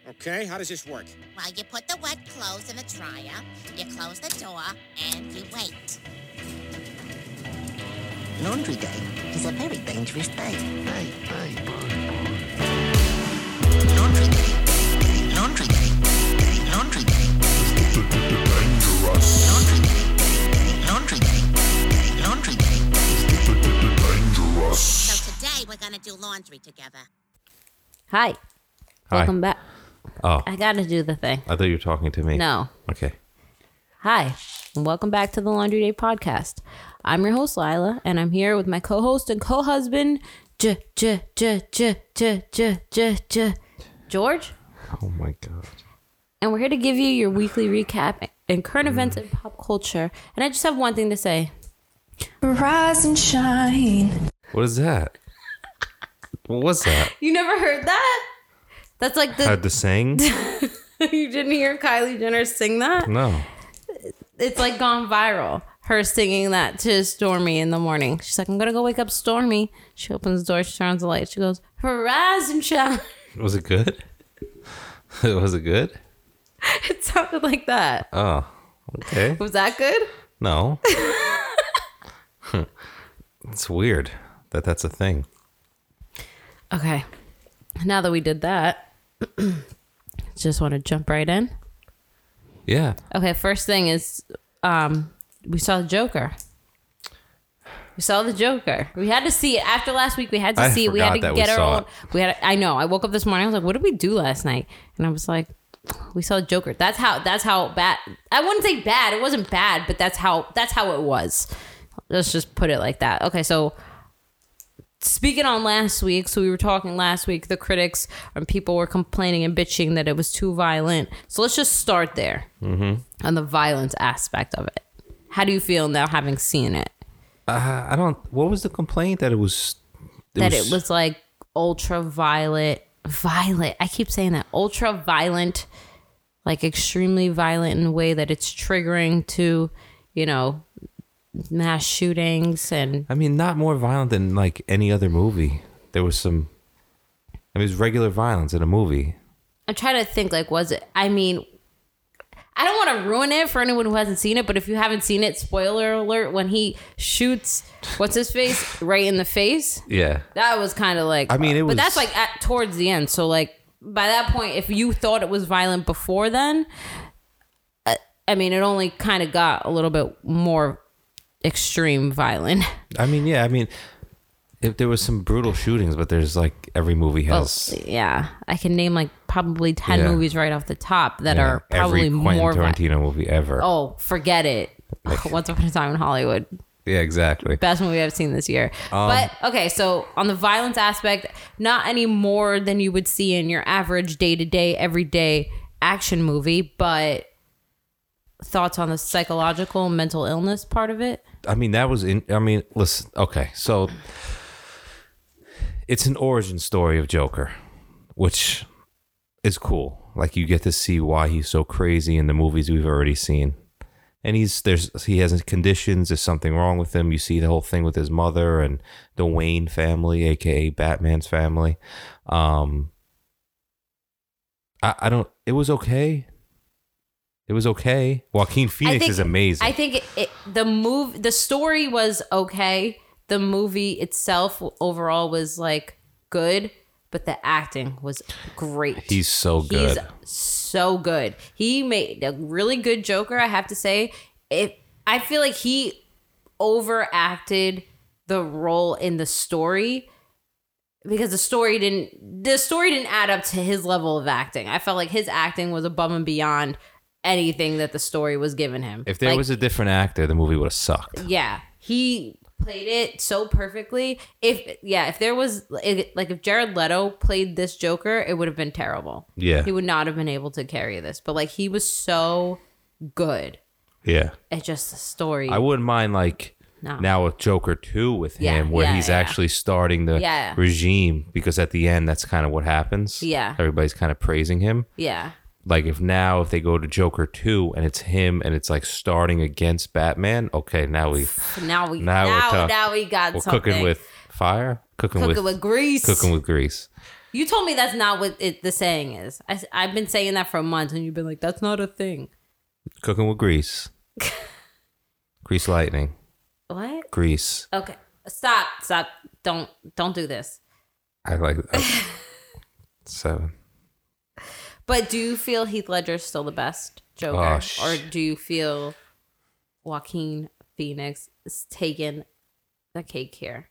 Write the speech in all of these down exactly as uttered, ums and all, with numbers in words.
Okay, how does this work? Well, you put the wet clothes in a dryer, you close the door, and you wait. Laundry day is a very dangerous day. Hey, hey, Laundry day, day, laundry day, day, laundry day. Dangerous. Laundry day, day, laundry day, day, laundry day. Dangerous. So today we're gonna do laundry together. Hi. Hi. Welcome back. Oh, I gotta do the thing. I thought you were talking to me. No. Okay. Hi, and welcome back to the Laundry Day Podcast. I'm your host, Lila, and I'm here with my co-host and co-husband, J J J J J J J J George. Oh my God. And we're here to give you your weekly recap and current events in pop culture. And I just have one thing to say. Rise and shine. What is that? What was that? You never heard that? That's like the... Had to sing? You didn't hear Kylie Jenner sing that? No. It's like gone viral. Her singing that to Stormy in the morning. She's like, I'm going to go wake up Stormy. She opens the door. She turns the light. She goes, rise and shine. Was it good? Was it good? It sounded like that. Oh, okay. Was that good? No. It's weird that that's a thing. Okay. Now that we did that, just want to jump right in. Yeah. Okay, first thing is um, we saw the Joker. We saw the Joker. We had to see it. After last week, we had to I see it. We had to forgot that get we our saw own. it. We had. I know. I woke up this morning. I was like, "What did we do last night?" And I was like, "We saw the Joker." That's how. That's how bad. I wouldn't say bad. It wasn't bad, but that's how. That's how it was. Let's just put it like that. Okay, so speaking on last week, so we were talking last week. The critics and people were complaining and bitching that it was too violent. So let's just start there mm-hmm. on the violence aspect of it. How do you feel now having seen it? Uh, I don't. What was the complaint that it was? It that was, it was like ultra violent, violent. I keep saying that ultra violent, like extremely violent in a way that it's triggering to, you know, mass shootings and. I mean, not more violent than like any other movie. There was some. I mean, it was regular violence in a movie. I'm trying to think. Like, was it? I mean. I don't want to ruin it for anyone who hasn't seen it, but if you haven't seen it, spoiler alert, when he shoots, what's his face, right in the face? Yeah. That was kind of like, I mean, it was. But that's like at towards the end. So like by that point, if you thought it was violent before then, uh, I mean, it only kind of got a little bit more extreme violent. I mean, yeah, I mean, if there was some brutal shootings, but there's like every movie has. Well, yeah. I can name like probably ten Yeah. movies right off the top that yeah, are probably every Quentin more violent. Tarantino movie ever. Oh, forget it. Once Upon a Time in Hollywood. Yeah, exactly. Best movie I've seen this year. Um, but, okay, so on the violence aspect, not any more than you would see in your average day-to-day, everyday action movie, but thoughts on the psychological, mental illness part of it? I mean, that was in. I mean, listen. Okay, so it's an origin story of Joker, which is cool. Like you get to see why he's so crazy in the movies we've already seen, and he's there's he has conditions. There's something wrong with him. You see the whole thing with his mother and the Wayne family, aka Batman's family. Um, I, I don't. It was okay. It was okay. Joaquin Phoenix think, is amazing. I think it, it, the move, the story was okay. The movie itself overall was like good, but the acting was great. He's so good. He's so good. He made a really good Joker, I have to say. It, I feel like he overacted the role in the story because the story didn't the story didn't add up to his level of acting. I felt like his acting was above and beyond anything that the story was giving him. If there like, was a different actor, the movie would have sucked. Yeah, he played it so perfectly. If yeah, if there was like if Jared Leto played this Joker, it would have been terrible. Yeah, he would not have been able to carry this. But like he was so good. Yeah, it's just the story. I wouldn't mind like no. now with Joker two with him, yeah, where yeah, he's yeah. actually starting the yeah. regime, because at the end that's kind of what happens. Yeah, everybody's kind of praising him. Yeah. Like if now if they go to Joker two and it's him and it's like starting against Batman, okay, now we now we now now, we're, now we got we're something. cooking with fire, cooking, cooking with, with grease, cooking with grease. You told me that's not what it, the saying is. I, I've been saying that for months, and you've been like, "That's not a thing." Cooking with grease. Grease lightning. What? Grease. Okay, stop, stop! Don't, don't do this. I like that. Seven. But do you feel Heath Ledger's still the best Joker, Oh, sh- or do you feel Joaquin Phoenix is taking the cake here?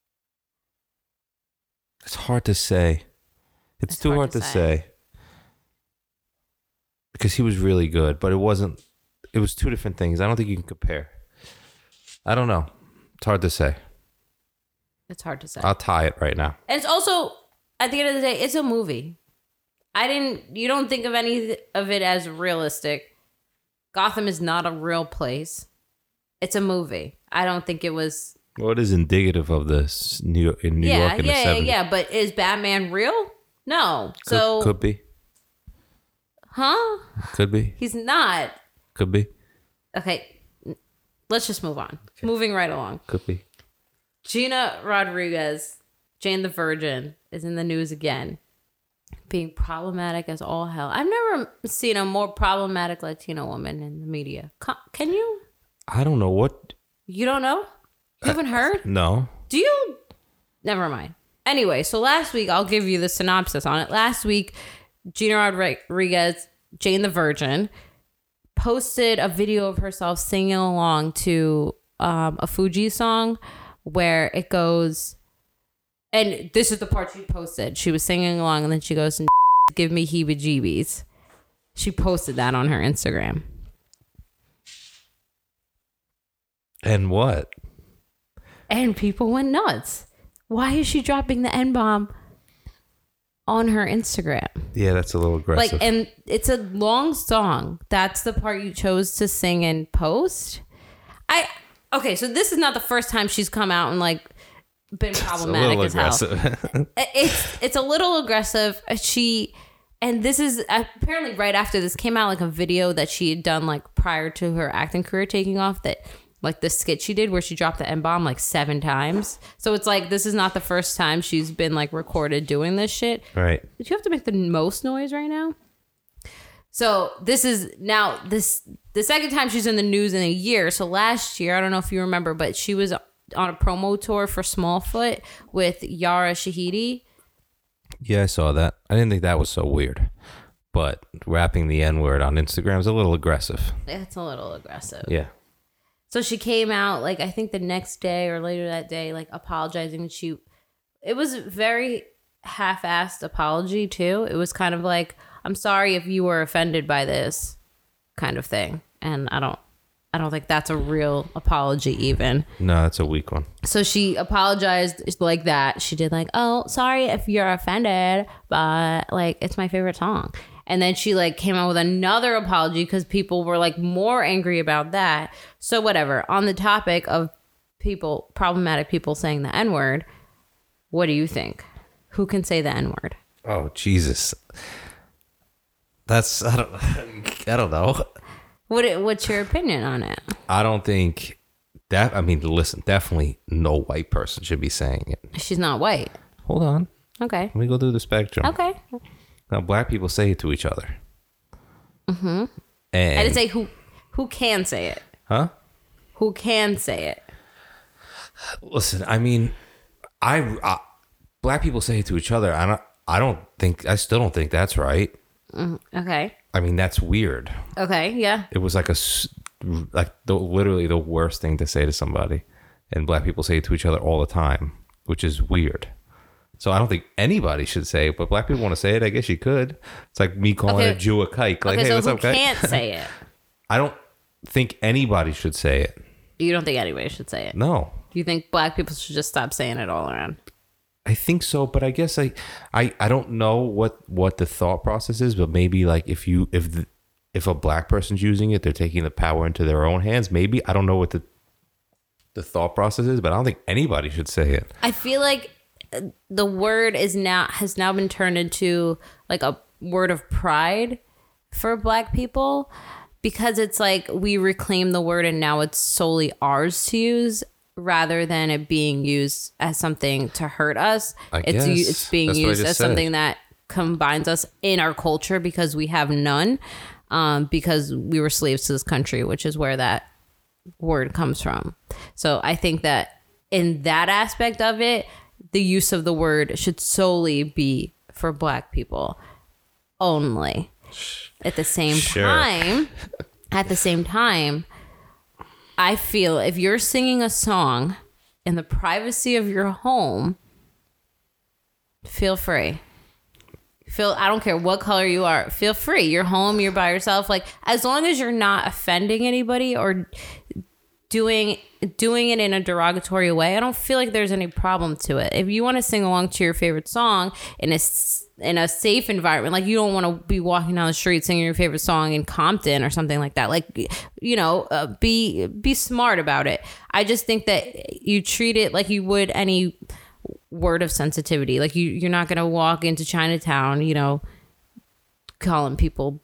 It's hard to say. It's, It's too hard hard, to to, say. say. Because he was really good, but it wasn't. It was two different things. I don't think you can compare. I don't know. It's hard to say. It's hard to say. I'll tie it right now. And it's also, at the end of the day, it's a movie. I didn't, you don't think of any of it as realistic. Gotham is not a real place. It's a movie. I don't think it was. Well, it is indicative of this New York, in New yeah, York in yeah, the yeah, seventies. yeah. But is Batman real? No. Could, So, could be. huh? Could be. He's not. Could be. Okay. Let's just move on. Moving right along. Could be. Gina Rodriguez, Jane the Virgin, is in the news again. Being problematic as all hell. I've never seen a more problematic Latino woman in the media. Ca- Can you? I don't know what. You don't know? You haven't heard? No. Do you? Never mind. Anyway, so last week, I'll give you the synopsis on it. Last week, Gina Rodriguez, Jane the Virgin, posted a video of herself singing along to um, a Fuji song where it goes, and this is the part she posted. She was singing along, and then she goes, and give me heebie-jeebies. She posted that on her Instagram. And what? And people went nuts. Why is she dropping the N-bomb on her Instagram? Yeah, that's a little aggressive. Like, and it's a long song. That's the part you chose to sing and post. I okay, so this is not the first time she's come out and like been problematic as hell. aggressive. It's it's a little aggressive. She and this is apparently right after this came out, like a video that she had done like prior to her acting career taking off, that like the skit she did where she dropped the N-bomb like seven times. So it's like this is not the first time she's been like recorded doing this shit. Right. Did you have to make the most noise right now? So this is now this the second time she's in the news in a year. So last year, I don't know if you remember, but she was on a promo tour for Smallfoot with Yara Shahidi. Yeah, I saw that. I didn't think that was so weird. But rapping the N-word on Instagram is a little aggressive. It's a little aggressive. Yeah. So she came out like I think the next day or later that day, like apologizing. She, it was a very half-assed apology too. It was kind of like, I'm sorry if you were offended by this kind of thing. And I don't, I don't think that's a real apology even. No, that's a weak one. So she apologized like that. She did like, oh, sorry if you're offended, but like, it's my favorite song. And then she like came out with another apology because people were like more angry about that. So whatever. On the topic of people, problematic people saying the N-word, what do you think? Who can say the N-word? Oh, Jesus. That's, I don't, I don't know. What What's your opinion on it? I don't think that, I mean, listen, definitely no white person should be saying it. She's not white. Hold on. Okay. Let me go through the spectrum. Okay. Now, black people say it to each other. Mm-hmm. And, I didn't say who who can say it. Huh? Who can say it? Listen, I mean, I, I black people say it to each other. I don't, I don't think, I still don't think that's right. Mm, okay. I mean, that's weird. Okay. Yeah. It was like a, s- like the, literally the worst thing to say to somebody. And black people say it to each other all the time, which is weird. So I don't think anybody should say it, but black people want to say it. I guess you could. It's like me calling Okay. a Jew a kike. Like, Okay. hey, So what's who up, kike? can't say it? I don't think anybody should say it. You don't think anybody should say it? No. Do you think black people should just stop saying it all around? I think so, but I guess I, I, I don't know what, what the thought process is, but maybe like if you if the, if a black person's using it, they're taking the power into their own hands. Maybe I don't know what the the thought process is, but I don't think anybody should say it. I feel like the word is now has now been turned into like a word of pride for black people because it's like we reclaim the word and now it's solely ours to use. rather than it being used as something to hurt us. I it's guess. it's being That's what I used just as said. something that combines us in our culture because we have none, um, because we were slaves to this country, which is where that word comes from. So I think that in that aspect of it, the use of the word should solely be for Black people only. At the same Sure. time, at the same time, I feel if you're singing a song in the privacy of your home, feel free. Feel I don't care what color you are. Feel free. You're home. You're by yourself. Like as long as you're not offending anybody or doing doing it in a derogatory way, I don't feel like there's any problem to it. If you want to sing along to your favorite song in a s- in a safe environment, like you don't want to be walking down the street singing your favorite song in Compton or something like that. Like, you know, uh, be be smart about it. I just think that you treat it like you would any word of sensitivity. Like you you're not gonna walk into Chinatown, you know, calling people.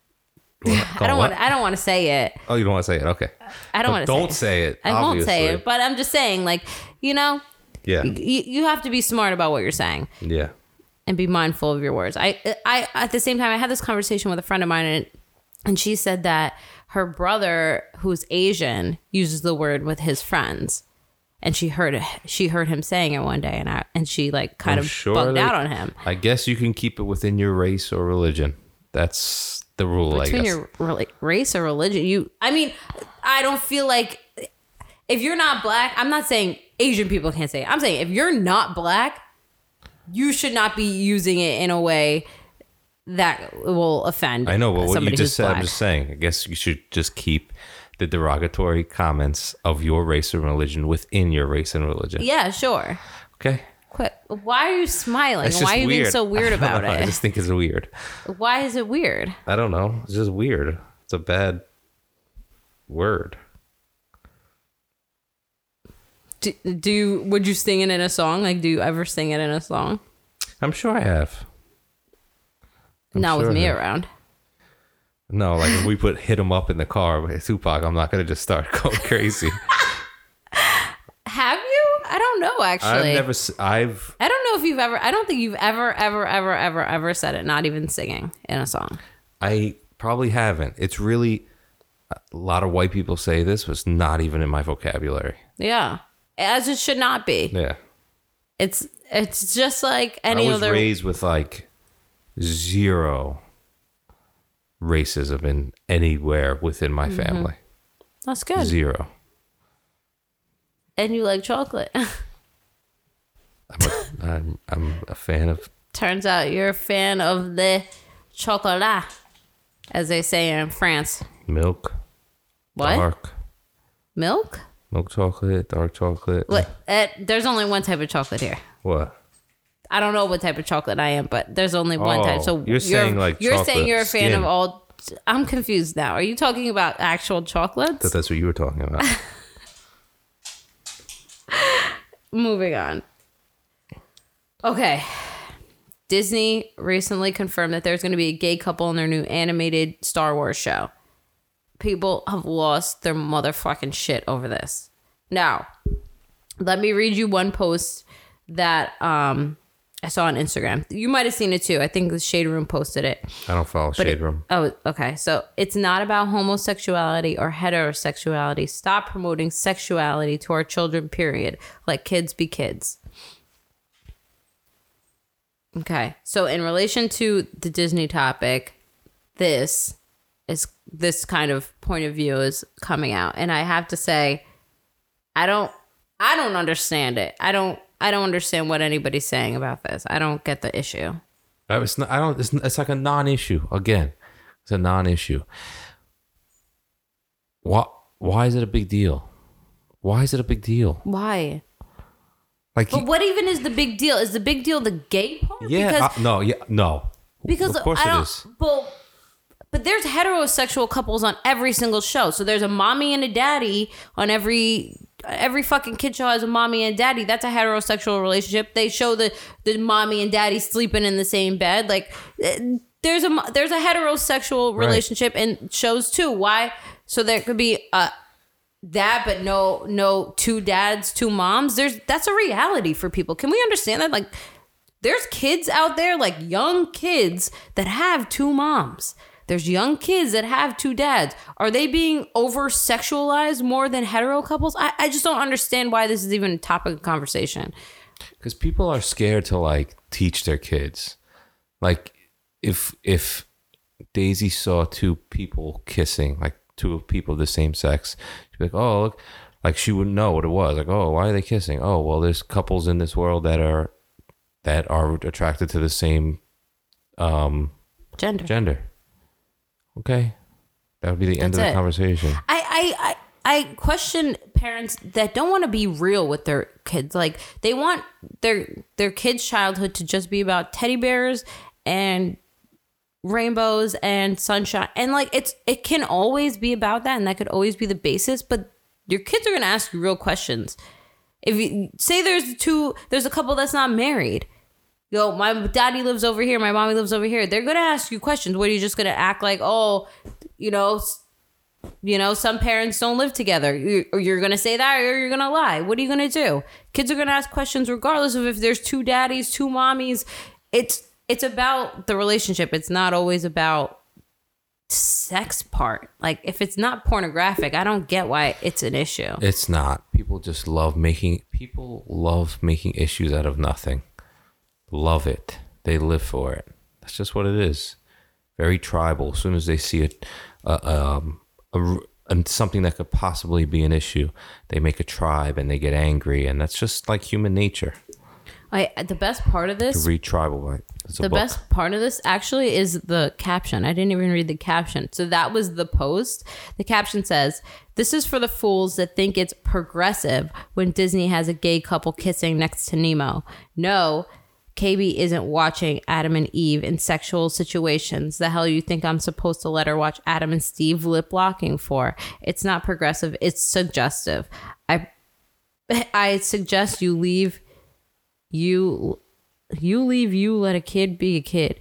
I don't want. I don't want to say it. Oh, you don't want to say it? Okay. I don't Well, want to. Don't say it. say it. I won't say obviously. it, but I'm just saying, like, you know, Yeah. you, you have to be smart about what you're saying Yeah. and be mindful of your words. I, I, at the same time, I had this conversation with a friend of mine, and, and she said that her brother, who's Asian, uses the word with his friends, and she heard it. She heard him saying it one day, and I, and she like kind I'm of sure bugged they- out on him. I guess you can keep it within your race or religion. That's the rule, Between I guess. your rela- race or religion, you. I mean, I don't feel like if you're not Black. I'm not saying Asian people can't say it. I'm saying if you're not Black, you should not be using it in a way that will offend. I know, but what you somebody who's just said, I'm Black. just saying. I guess you should just keep the derogatory comments of your race and religion within your race and religion. Yeah, sure. Okay. Quit. Why are you smiling? It's Why just are you being weird. so weird I don't about know, I it? just think it's weird. Why is it weird? I don't know. It's just weird. It's a bad word. Do, do you, would you sing it in a song? Like, do you ever sing it in a song? I'm sure I have. I'm Not sure with I me have. around. No, like if we put "Hit 'Em Up" in the car with Tupac, I'm not gonna just start going crazy. Have you? I don't know. Actually, I've never. s- I've. I don't know if you've ever. I don't think you've ever, ever, ever, ever, ever said it. Not even singing in a song. I probably haven't. It's really a lot of white people say this, but it's not even in my vocabulary. Yeah, as it should not be. Yeah, It's it's just like any I was other. raised with like zero racism in anywhere within my Mm-hmm. family. That's good. Zero. And you like chocolate. I'm a, I'm, I'm a fan of. Turns out you're a fan of the chocolat, as they say in France. Milk, What? dark Milk? milk chocolate, dark chocolate. What? Uh, there's only one type of chocolate here. What? I don't know what type of chocolate I am, but there's only one Oh, type. So you're saying like you're saying chocolate you're a fan skin. of all. I'm confused now. Are you talking about actual chocolates? That that's what you were talking about. Moving on. Okay. Disney recently confirmed that there's going to be a gay couple in their new animated Star Wars show. People have lost their motherfucking shit over this. Now, let me read you one post that um, I saw on Instagram. You might have seen it too. I think the Shade Room posted it. I don't follow But Shade it- Room. Oh, okay. So it's not about homosexuality or heterosexuality. Stop promoting sexuality to our children, period. Let kids be kids. Okay. So in relation to the Disney topic, this is this kind of point of view is coming out. And I have to say, I don't I don't understand it. I don't I don't understand what anybody's saying about this. I don't get the issue. Uh, It's not, I don't. It's, it's like a non-issue. Again, it's a non-issue. Why? Why is it a big deal? Why is it a big deal? Why? Like, But what even is the big deal? Is the big deal the gay part? yeah, Because, uh, no, yeah, no. because of course I it don't, is. But, but there's heterosexual couples on every single show. So there's a mommy and a daddy on every every fucking kid show has a mommy and daddy. That's a heterosexual relationship. They show the the mommy and daddy sleeping in the same bed. Like eh, there's a mo- there's a heterosexual Right. relationship in shows too. Why? So there could be a that, but no, no two dads, two moms. There's that's a reality for people. Can we understand that? Like, there's kids out there, like young kids that have two moms. There's young kids that have two dads. Are they being over sexualized more than hetero couples? I, I just don't understand why this is even a topic of conversation. Because people are scared to like teach their kids. Like if if Daisy saw two people kissing, like two people of the same sex, she'd be like, oh, look, like she wouldn't know what it was. Like, oh, why are they kissing? Oh, well, there's couples in this world that are that are attracted to the same um, Gender. gender. Okay, that would be the end That's of the it. conversation. I, I, I, I question parents that don't want to be real with their kids. Like, they want their their kids' childhood to just be about teddy bears and rainbows and sunshine. And like, it's it can always be about that, and that could always be the basis. But your kids are gonna ask you real questions. If you say there's two, there's a couple that's not married. Yo, my daddy lives over here, my mommy lives over here. They're gonna ask you questions. What are you just gonna act like? Oh, you know, you know, some parents don't live together. You, or you're gonna say that, or you're gonna lie. What are you gonna do? Kids are gonna ask questions regardless of if there's two daddies, two mommies. It's it's about the relationship. It's not always about sex part. Like, if it's not pornographic, I don't get why it's an issue. It's not. People just love making people love making issues out of nothing. Love it. They live for it. That's just what it is. Very tribal. As soon as they see it, uh, um, a, a, something that could possibly be an issue, they make a tribe and they get angry, and that's just like human nature. I the best part of To this, read tribal, right? It's a the book. best part of this actually is the caption. I didn't even read the caption. So that was the post. The caption says, "This is for the fools that think it's progressive when Disney has a gay couple kissing next to Nemo. No, K B isn't watching Adam and Eve in sexual situations. The hell you think I'm supposed to let her watch Adam and Steve lip locking for? It's not progressive. It's suggestive. I I suggest you leave you you leave you let a kid be a kid."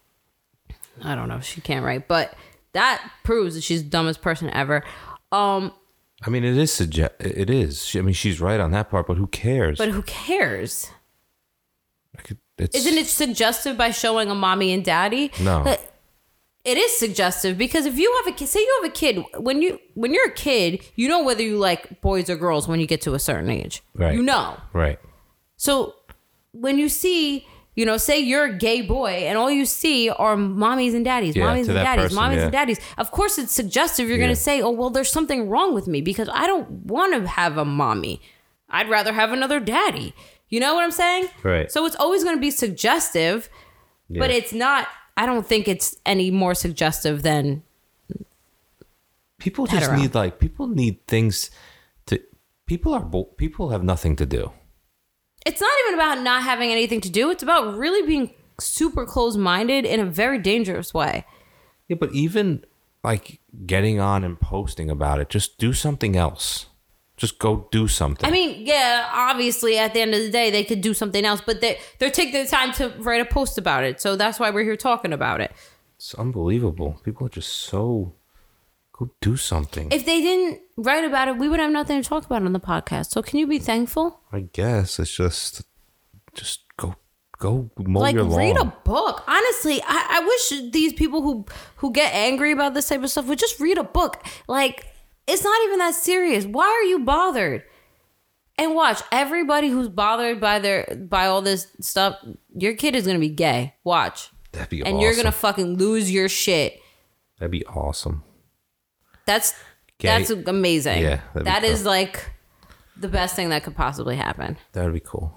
I don't know. She can't write, but that proves that she's the dumbest person ever. Um, I mean, it is suggest. It is. She, I mean, she's right on that part, but who cares? but who cares? Like, it- it's, Isn't it suggestive by showing a mommy and daddy? No. But it is suggestive because if you have a kid, say you have a kid, when you when you're a kid, you know whether you like boys or girls when you get to a certain age. Right. You know. right? So when you see, you know, say you're a gay boy and all you see are mommies and daddies, Yeah, mommies to and that daddies, person, mommies yeah. and daddies. Of course, it's suggestive. You're Yeah. going to say, oh, well, there's something wrong with me because I don't want to have a mommy. I'd rather have another daddy. You know what I'm saying? Right. So it's always going to be suggestive, but Yeah. it's not, I don't think it's any more suggestive than, People just hetero. need like people need things to. People are bo- people have nothing to do. it's not even about not having anything to do. It's about really being super closed-minded in a very dangerous way. Yeah, but even like getting on and posting about it, just do something else. Just go do something. I mean, yeah, obviously at the end of the day, they could do something else, but they, they're taking the time to write a post about it. So that's why we're here talking about it. It's unbelievable. People are just so. Go do something. If they didn't write about it, we would have nothing to talk about on the podcast. So can you be thankful? I guess it's just, just go, go mow Like, your lawn. read a book. Honestly, I, I wish these people who who get angry about this type of stuff would just read a book. Like, it's not even that serious. Why are you bothered? And watch, everybody who's bothered by their by all this stuff, your kid is gonna be gay. Watch. That'd be And awesome. you're gonna fucking lose your shit. That'd be awesome. That's Gay- that's amazing. Yeah, that'd be that is cool. like the best thing that could possibly happen. That'd be cool.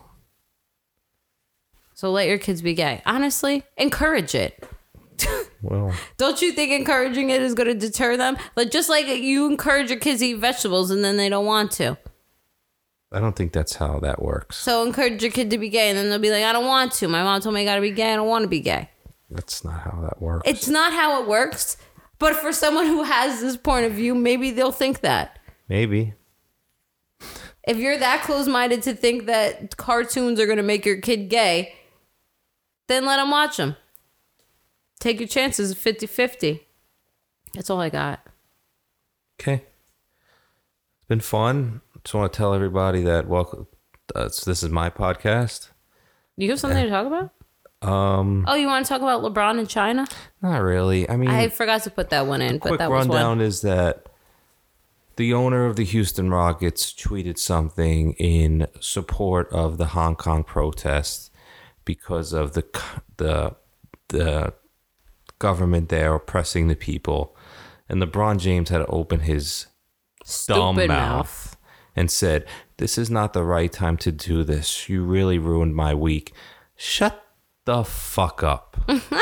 So let your kids be gay. Honestly, encourage it. Well, Don't you think encouraging it is going to deter them? Like, just like you encourage your kids to eat vegetables and then they don't want to. I don't think that's how that works. So encourage your kid to be gay and then they'll be like, I don't want to. My mom told me I got to be gay. I don't want to be gay. That's not how that works. It's not how it works. But for someone who has this point of view, maybe they'll think that. Maybe. If you're that close-minded to think that cartoons are going to make your kid gay, then let them watch them. Take your chances fifty-fifty. That's all I got. Okay. It's been fun. Just want to tell everybody that welcome. Uh, so this is my podcast. You have something to talk about? Um, oh, you want to talk about LeBron and China? Not really. I mean, I forgot to put that one in, but quick that was rundown one. is that the owner of the Houston Rockets tweeted something in support of the Hong Kong protests because of the the the government there oppressing the people, and LeBron James had to open his dumb Stupid mouth, mouth and said, "This is not the right time to do this. You really ruined my week." Shut the fuck up.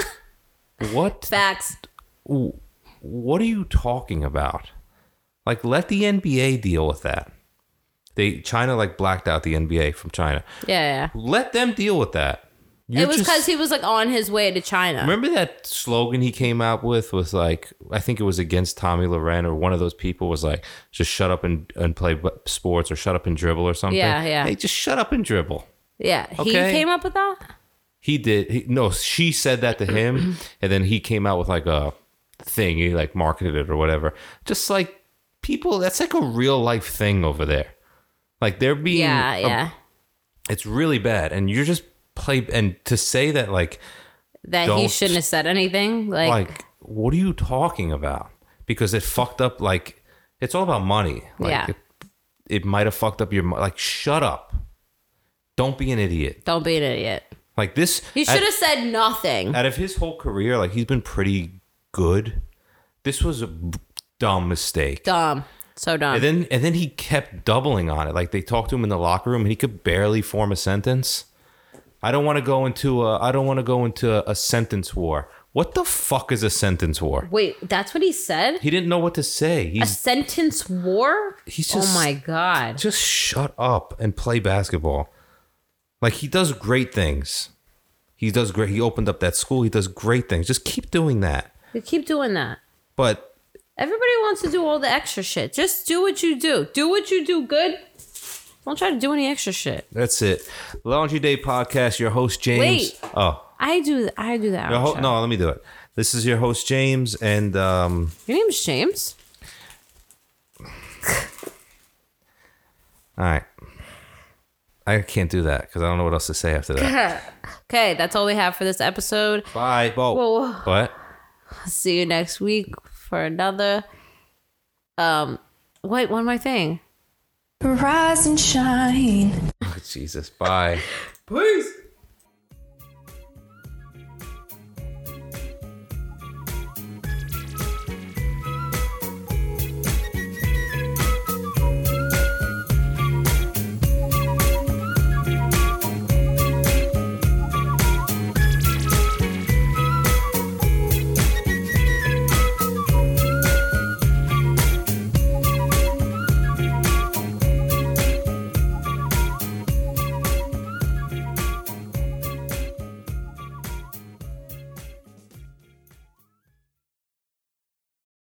What? Facts. What are you talking about? Like, let the N B A deal with that. They China like blacked out the N B A from China. Yeah, yeah. Let them deal with that. You're it was just- because he was like on his way to China. Remember that slogan he came out with was like, I think it was against Tommy Loren, or one of those people was like, just shut up and, and play b- sports, or shut up and dribble or something. Yeah, yeah. Hey, just shut up and dribble. Yeah, he Okay. came up with that. He did. He, no, she said that to him, and then he came out with like a thing. He like marketed it or whatever. Just like people, that's like a real life thing over there. Like they're being, Yeah, a- yeah. it's really bad, and you're just play. And to say that, like, That he don't- shouldn't have said anything. Like, like, what are you talking about? Because it fucked up. Like, it's all about money. Like, Yeah. it, it might have fucked up your. mo- Like, shut up. Don't be an idiot. don't be an idiot. Like this. He at- should have said nothing. Out of his whole career, like, he's been pretty good. This was a b- dumb mistake. Dumb. So dumb. And then and then he kept doubling on it. Like, they talked to him in the locker room and he could barely form a sentence. I don't want to go into a I don't want to go into a, a sentence war. What the fuck is a sentence war? Wait, that's what he said? He didn't know what to say. A He's sentence war? he's just Oh my god. just shut up and play basketball. Like, he does great things. He does great. He opened up that school. He does great things. Just keep doing that. You keep doing that. But Everybody wants to do all the extra shit. Just do what you do. Do what you do good. Don't try to do any extra shit. that's it. Laundry Day Podcast. Your host James. Wait. Oh, I do I do that. your ho- no. Let me do it. This is your host James, and um, Your name's James? all right. I can't do that because I don't know what else to say after that. Okay, that's all we have for this episode. Bye. Whoa. Whoa. What? See you next week for another um wait, one more thing. Rise and shine. Jesus. Bye. Peace.